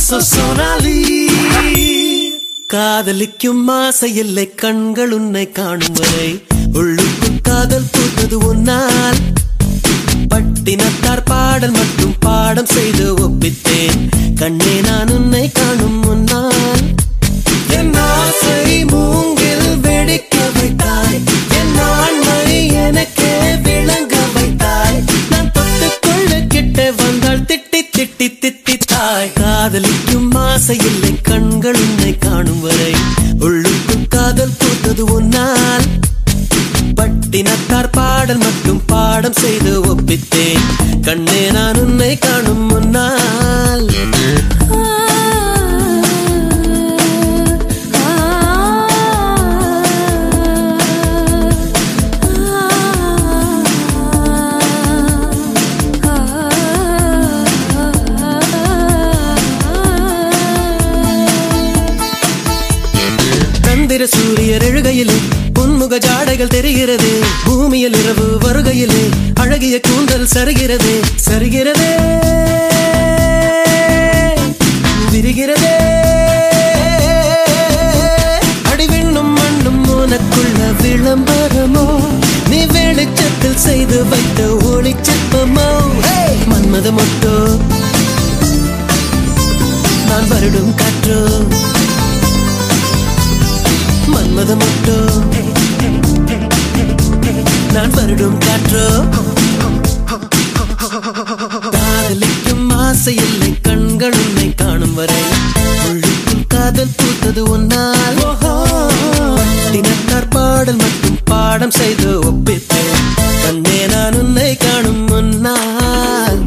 சொனாலி காதலிக்கும் ஆசை இல்லை கண்கள் உன்னை காணும் வரை உள்ளுக்குள் காதல் பூத்தது உன்னால் பட்டினத்தார் பாடல் மட்டும் பாடம் செய்து ஒப்பித்தேன் கண்ணே நான் உன்னை காணும் முன்னால் என் ஆசை மூங்கில் வெடிக்க வைத்தாய் என் ஆண்மை எனக்கே விளங்க வைத்தாய் நான் தொட்டுக்கொள்ள கிட்ட வந்தால் திட்டி திட்டி திட்டித்தாய் காதலிக்கும் ஆசை இல்லை கண்கள் உன்னை காணும் வரை உள்ளுக்குள் காதல் பூத்தது உன்னால் பட்டினத்தார் பாடல் மட்டும் பாடம் செய்து ஒப்பித்தேன் கண்ணே நான் உன்னை காணும் முன்னால் சந்திர சூரியர் எழுகையிலே பொன்முக ஜாடைகள் தெரிகிறது பூமியில் இரவு வருகையிலே அழகிய கூந்தல் சருகிறதே சருகிறதே விரிகிறதே அடிவிண்ணும் மண்ணும் உனக்குள்ள விளம்பரமோ நீ வெளிச்சத்தில் செய்து வைத்த ஒளிச்சிற்பமோ மன்மத மொட்டோ நான் வருடும் காற்றோ மன்மத மொட்டோ நான் வருடும் காற்றோ காதலிக்கும் ஆசை இல்லை கண்கள் உன்னை காணும் வரை உள்ளுக்குள் காதல் பூத்தது ஒன்னால் தினத்தார் பாடல் மட்டும் பாடம் செய்து ஒப்பித்தேன் கண்ணே நான் உன்னை காணும் முன்னால்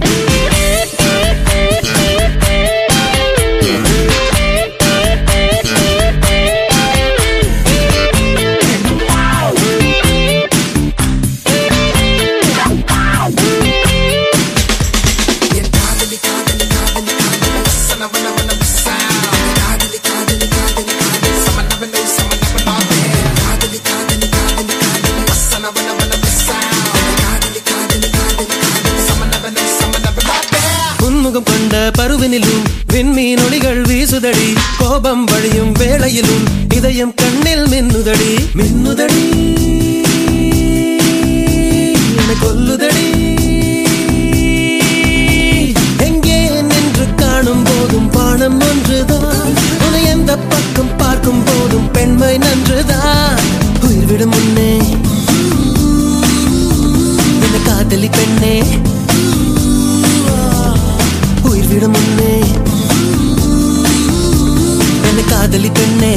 கொண்ட பருவினிலும் விண்மீன் ஒளிகள் வீசுதடி கோபம் வழியும் வேளையிலும் இதயம் கண்ணில் மின்னுதடி மின்னுதடி என கொல்லுதடி எங்கே நின்று காணும் போதும் பானம் ஒன்றுதான் உன்னை எந்த பக்கம் பார்க்கும் போதும் பெண்மை நன்றுதான் உயிர்விடும் முன்னே என்ன காதலி பெண்ணே உயிர்விடும் முன்னே என்ன காதலி பெண்ணே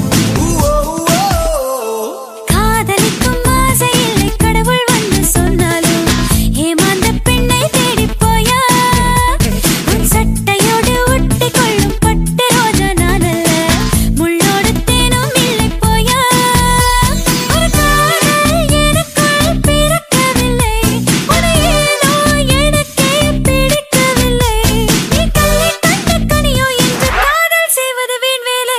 காதலிக்கும் ஆசை இல்லை கடவுள் வந்து சொன்னாலும் ஏமாந்த பெண்ணை தேடி போயா உன் சட்டையோடு ஒட்டி கொள்ளும் பட்டு ரோஜா நானல்ல முள்ளோடு தேனும் இல்லை போயா ஒரு காதல் எனக்குள் பிறக்கவில்லை உன்னை ஏனோ எனக்கே பிடிக்கவில்லை நீ கண்ணை கண்ட கனியோ என்று காதல் செய்வது வீண் வேலை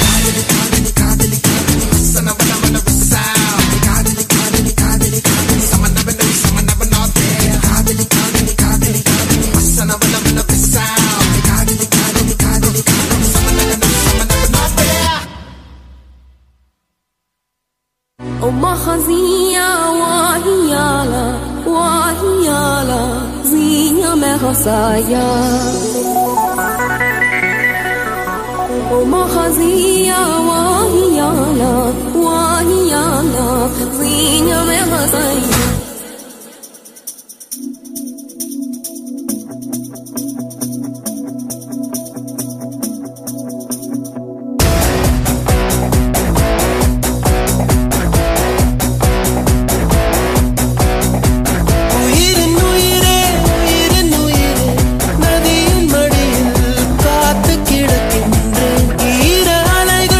ومخزية وهيالا وهيالا زينة مخصايا ومخزية وهيالا وهيالا زينة مخصايا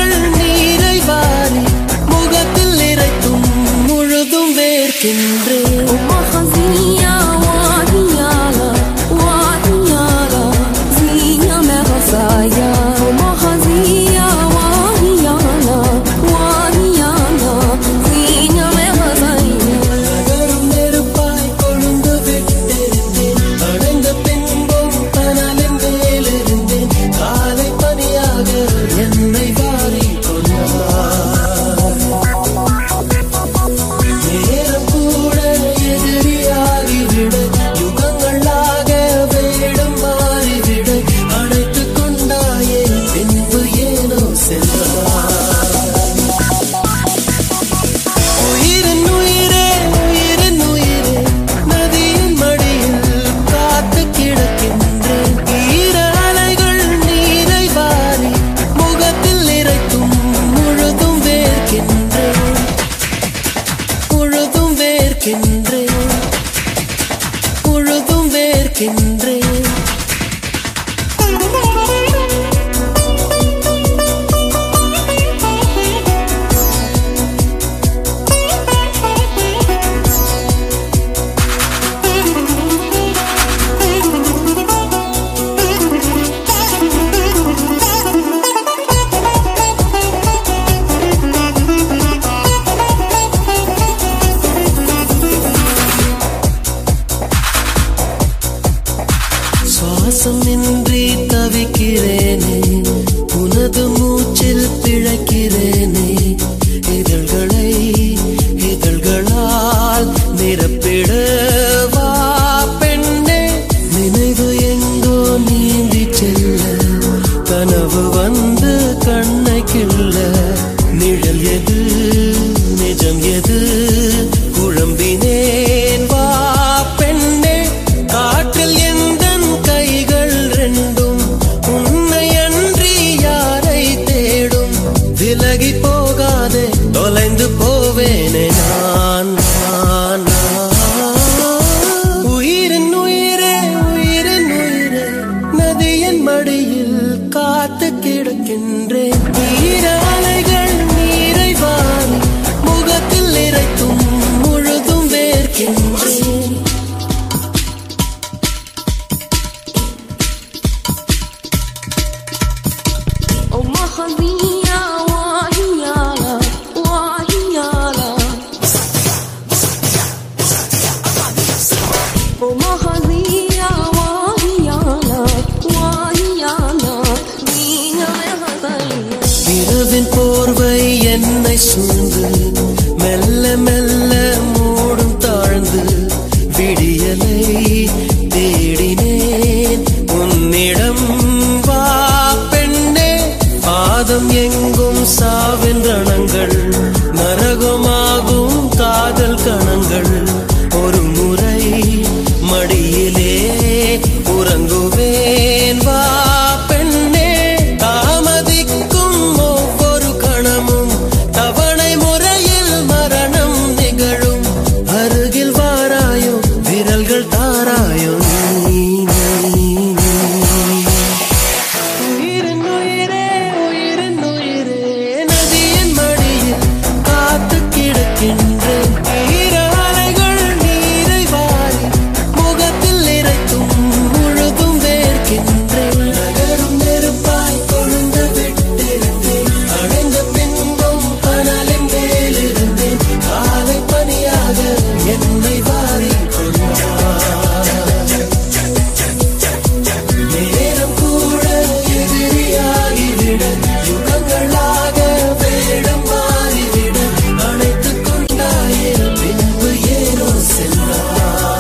கின்றே கிடக்கின்றேன். சுவாசமின்றி தவிக்கிறேனே, உனது மூச்சில் பிழைக்கிறேனே. இதழ்களால் நிரப்பிடவா பெண்ணே. நினைவு எங்கோ நீந்தி செல்ல, கனவு வந்து கண்ணை கிள்ள. நிழல் எது நிஜம் எது குழம்பினேன் வா பெண்ணே. காற்றில் எந்தன் கைகள் ரெண்டும் உன்னை அன்றி யாரை தேடும். விலகி போகாதே, தொலைந்து போவேனே நான். உயிரின் உயிரே உயிரின் உயிரே, நதியின் மடியில் காத்து கிடக்கின்றேன். ஈர அலைகள் நீரை வாரி முகத்தில் இறைத்தும் முழுதும் வேர்க்கின்றேன். Oh Mahalia, Wahiala, Wahiala. Oh Mahalia, Wahiala, Wahiala. Veena Mehadaya. இரவின் போர்வை என்னை சூழ்ந்து மெல்ல மெல்ல மூடும் தாழ்ந்து. விடியலை தேடினேன் உன்னிடம் வா பெண்ணே. பாதம் எங்கும் சாவின் ரணங்கள், நரகமாகும் காதல் கணங்கள். ஒரு முறை மடியிலே உறங்குவேன் வா பெண்ணே. தாமதிக்கும் ஒவ்வொரு கணமும் தவணை முறையில் மரணம் நிகழும். அருகில் வாராயோ, விரல்கள் தாராயோ நீ. உயிரின் உயிரே உயிரின் உயிரே, நதியின் மடியில் காத்து கிடக்கின்றேன். ஈர அலைகள் நீரை வாரி முகத்தில் இறைத்தும் முழுதும் வேர்க்கின்றேன். நகரும் நெருப்பாய் கொழுந்து விட்டிருந்தேன், அடைந்த பின்பும் கனலின் மேலிருந்தேன். காலை பனியாக என்னை வாரி நேரம் கூட எதிரியாகிவிட, யுகங்களாக வேடம் மாறிவிட. அணைத்துக் கொண்டாயிரம் பின்பு ஏனோ சென்றார்.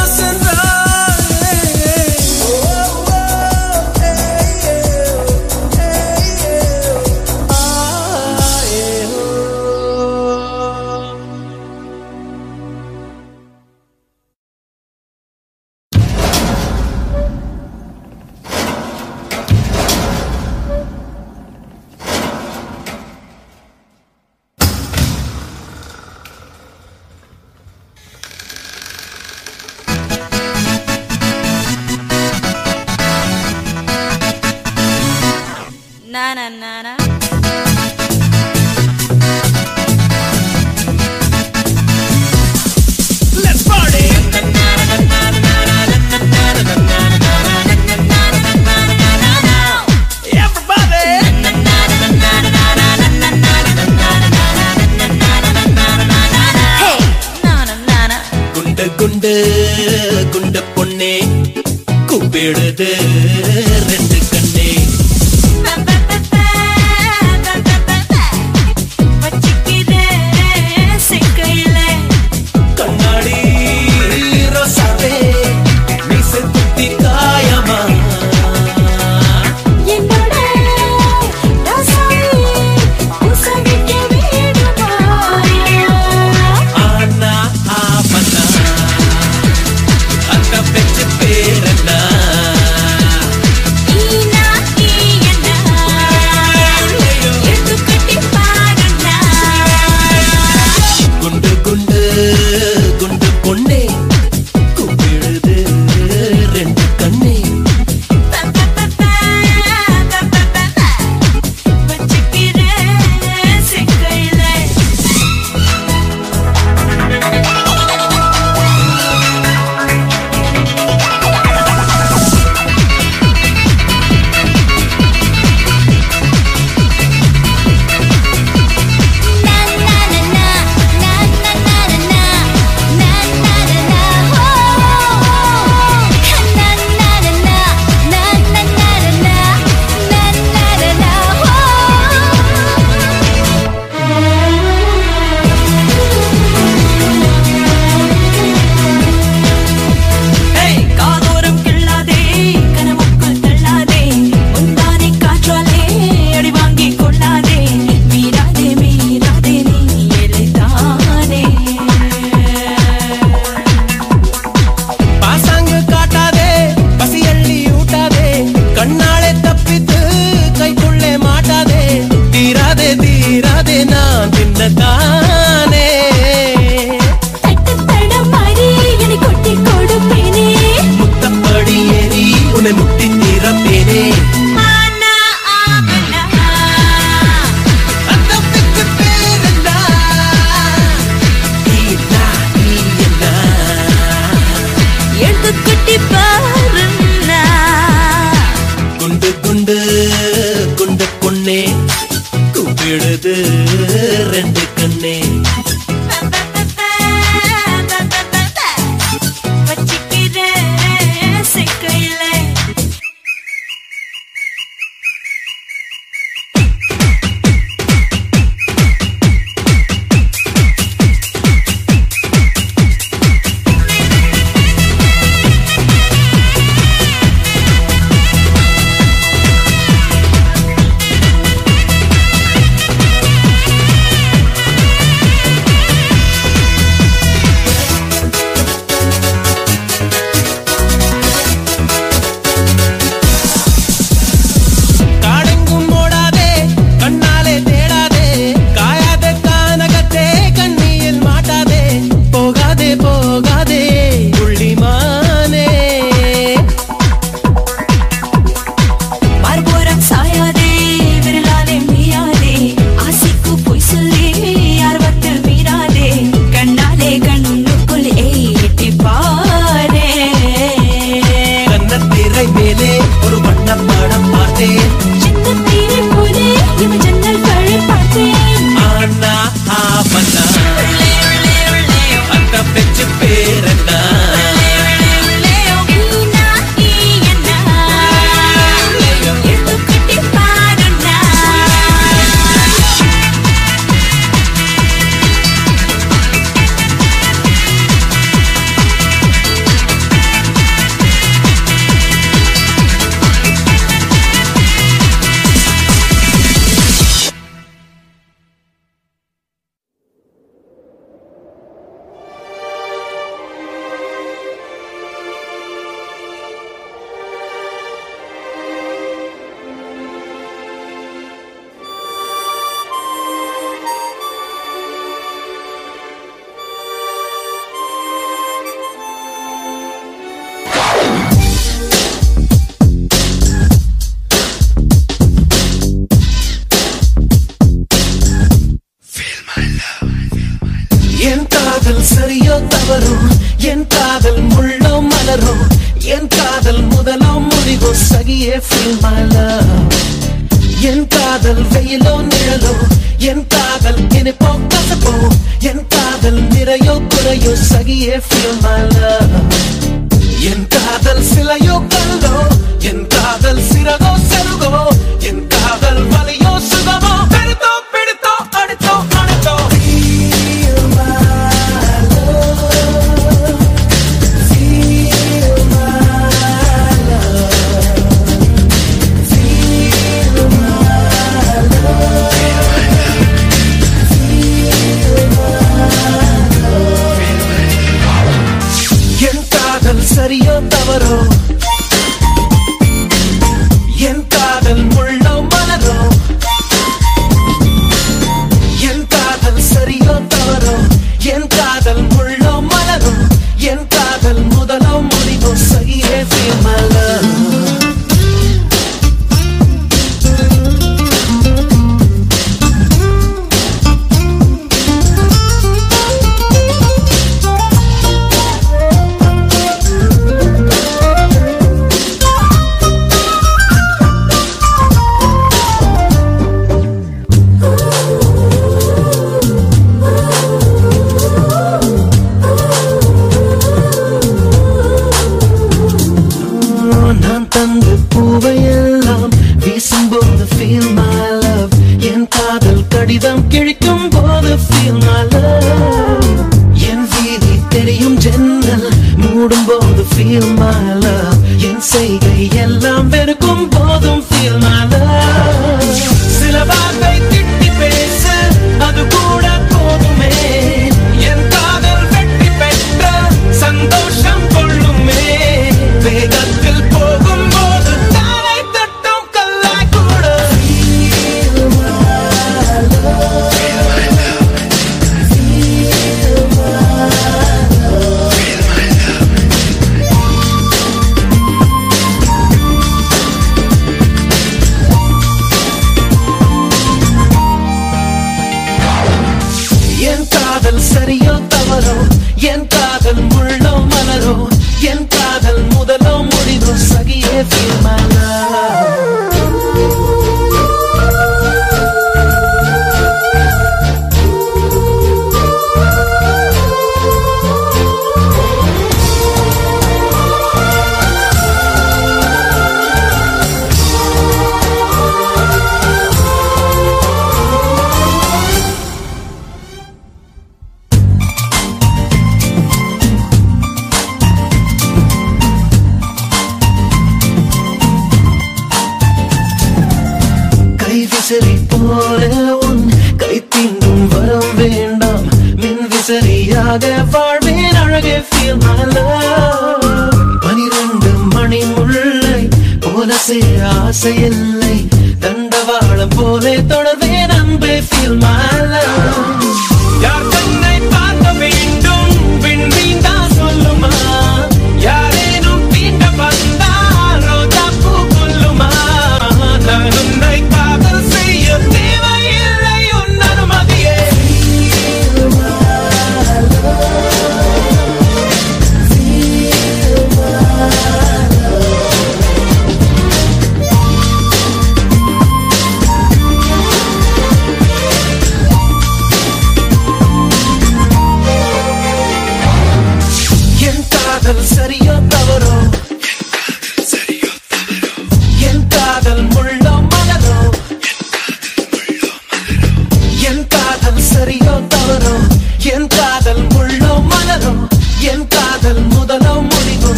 Na na na na. Let's party. Everybody. Hey, na na na na. குண்ட குண்டு குண்ட பொண்ணே, கூப்பிடுது ரெண்டு கண்ணே. கண்ணாடி ரோசாவே, மீசை குத்தி காயமா. ஆனா ஆவனா அந்த பெற்ற பேரனா. உன்னை முட்டி நிறப்பேனே குண்டு குண்டு குண்டு பொண்ணே கூப்பிடுது ரெண்டு கண்ணே சரியோ தவறோ என் காதல் முள்ளோ மலரோ என் காதல் முதலோ முடிவோ சகியே feel my love என் காதல் வெயிலோ நிழலோ என் காதல் இனிப்போ கசப்போ என் காதல் நிறையோ குறையோ சகியே feel my love என் காதல் சிலையோ கல்லோ என் காதல் சிறகோ செருகோ என் காதல் வலியோ சுகமோ பெருத்தோ பிடித்தோ அடுத்தோ அணைத்தோ சரியோ தவறோ என் காதல் முள்ளோ மலரோ என் காதல் சரியோ தவறோ என் காதல் முள்ளோ மலரோ என் காதல் முதலோ முடிவோ சகியே feel my love கடிதம் கிழிக்கும் போது feel my love என் வீதி தெரியும் ஜன்னல் மூடும் போது feel my love என் செய்கை எல்லாம் வெறுக்கும் போதும் feel my love சில வார்த்தை திட்டி பேச அது கூட போதுமே என் காதல் வெற்றி பெற்ற சந்தோஷம் கொள்ளுமே வேகத்தில் போகும் போது தாரை தட்டும் கல்லாய் கூட சகியே feel my love. விசிறி போல உன் கை தீண்டும் வரம் வேண்டாம் மின் விசிறியாக வாழ்வேன் அழகே feel my love. 12 மணி முல்லை போல சேர ஆசை இல்லை தண்டவாளம் போலே தொடர்வேன் அன்பே feel my love. யார் கண்ணை பார்க்க வேண்டும் விண்மீன் தான்